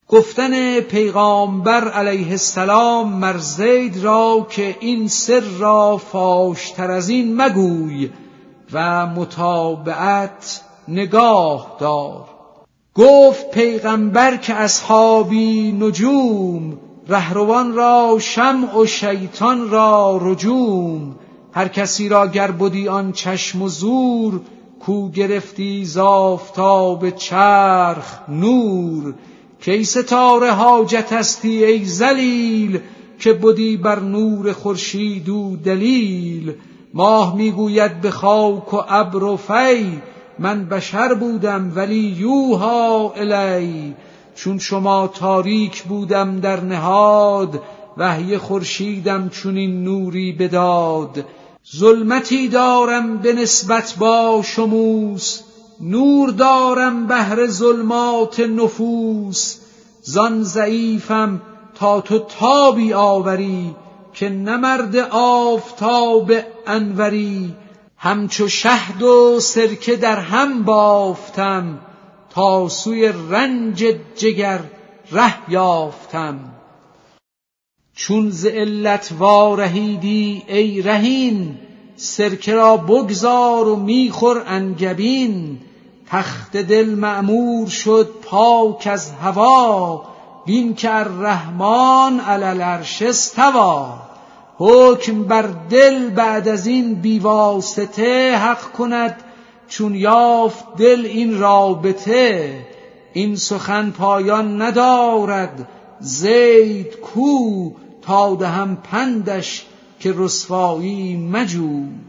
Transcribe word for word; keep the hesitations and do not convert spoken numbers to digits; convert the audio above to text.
گفتن پیغامبر علیه السلام مر زید را که این سر را فاشتر از این مگوی و متابعت نگاه دار. گفت پیغمبر که اصحابی نجوم، رهروان را شمع و شیطان را رجوم. هر کسی را گر بدی آن چشم و زور، کو گرفتی ز آفتاب چرخ نور. کی ستاره حاجت استی ای ذلیل، که بدی بر نور خورشید او دلیل. ماه میگوید به خاک و ابر و فی، من بشر بودم ولی یوحی الی. چون شما تاریک بودم در نهاد، وحی خورشیدم چونین نوری بداد. ظلمتی دارم به نسبت با شموس، نور دارم بهر ظلمات نفوس. زان ضعیفم تا تو تابی آوری، که نمرد آفتاب انوری. همچو شهد و سرکه در هم بافتم، تا سوی رنج جگر ره یافتم. چون ز علت وارهیدی ای رهین، سرکه را بگذار و میخور انگبین. تخت دل معمور شد پاک از هوا، بین که الرحمن علی العرش استوی. حکم بر دل بعد از این بیواسطه، حق کند چون یافت دل این رابطه. این سخن پایان ندارد زید کو، تا دهم پندش که رسوایی مجو.